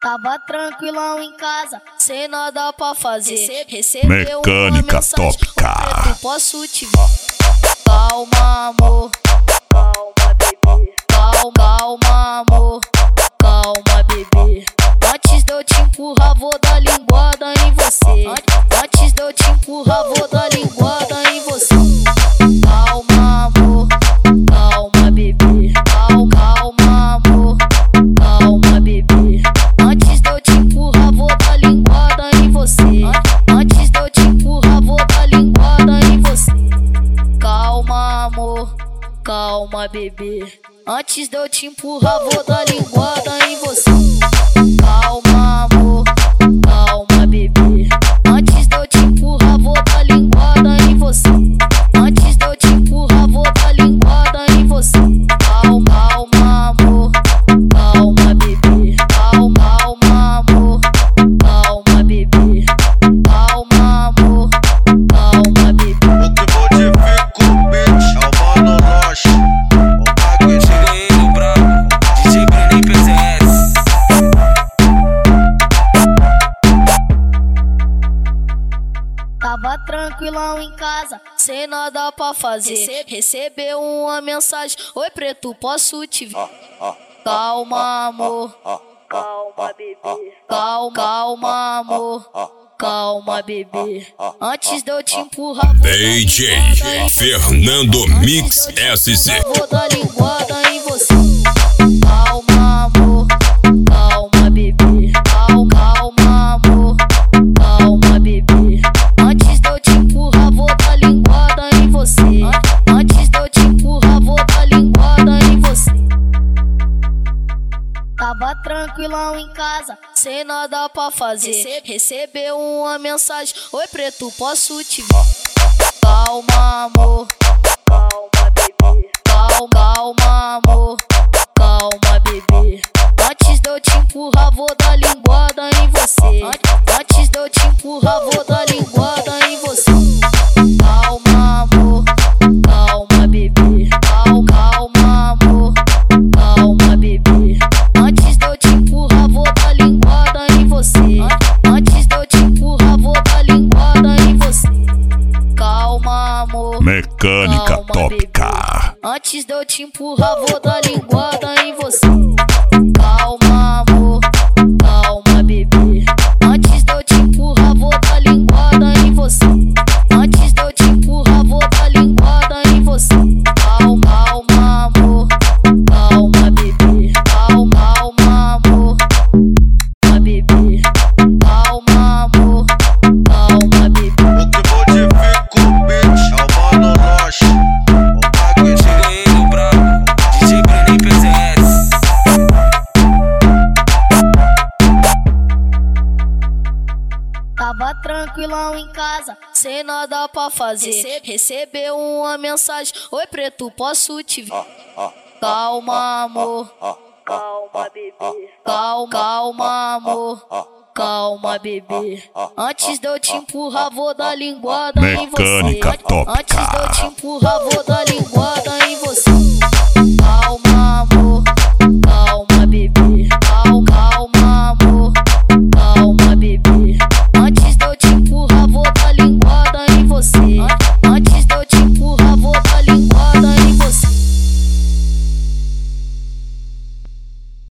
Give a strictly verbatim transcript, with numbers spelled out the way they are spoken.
Tava tranquilão em casa, sem nada pra fazer. Recebeu Mecânica tópica. Preto, posso te ver? Calma, amor. Calma, bebê. Calma, calma, amor. Calma, bebê. Antes de eu te empurrar, vou dar linguada em você. Antes de eu te empurrar, vou dar linguada em você. Calma, amor. Calma, bebê. Calma, calma, amor. Calma, bebê. Antes de eu te empurrar, vou dar linguada em você. Antes de eu te empurrar, vou dar linguada em você. Calma, amor. Calma, bebê. Antes de eu te empurrar, vou dar linguada em você. Calma, amor. Calma, bebê. Antes de eu te empurrar, vou dar linguada em você. Antes de eu te empurrar, vou dar linguada em você. Calma, calma, amor. Calma, bebê. Calma, calma, amor. Calma, bebê. Calma, amor. Calma, bebê. O que modifica o beat é o Mano Loche. O bagulho cheguei no brabo, D J Bruno P C S. Tava tranquilão em casa, sem nada pra fazer. Recebeu uma mensagem: oi, preto, posso te ver? Calma, amor. Calma, bebê. Calma, calma, amor. Calma, bebê. Antes de eu te empurrar, vou D J Fernando Mix S C. Vou dar linguada em você. Calma, amor. Calma, bebê. Calma, calma, amor. Calma, bebê. Antes de eu te empurrar, vou dar linguada em você. Antes de eu te empurrar, vou dar linguada em você. Tava tranquilão em casa, sem nada pra fazer. Recebeu uma mensagem: oi, preto, posso te ver? Calma, amor. Calma, bebê. Calma, calma, amor. Calma, bebê. Antes de eu te empurrar, vou dar linguada em você. Antes de eu te empurrar, vou dar linguada em você. Calma, amor. Calma, bebê. Calma, calma, amor. Calma, bebê. Antes de eu te empurrar, vou dar linguada em você. Antes de eu te empurrar, vou dar linguada em você. Calma, amor. Mecânica Calma, tópica. bebê. Antes de eu te empurrar, vou dar linguada em você. Calma, amor. Calma, bebê. Antes de eu te empurrar, vou dar linguada em você. Antes de eu te empurrar, vou dar linguada em você. Calma, calma, amor. Calma, bebê. Calma, calma, amor. Calma, bebê. Calma, amor. Calma, bebê. O que modifica o beat é o Mano Loche. O bagulho cheguei no brabo, D J Bruno P C S. Tava tranquilão em casa, sem nada pra fazer. Recebeu uma mensagem: oi, preto, posso te ver? Calma, amor. Calma, bebê. Calma, calma, amor. Calma, bebê. Antes de eu te empurrar, vou dar linguada em você. Mecânica tópica. Antes de eu te empurrar, vou dar linguada em você.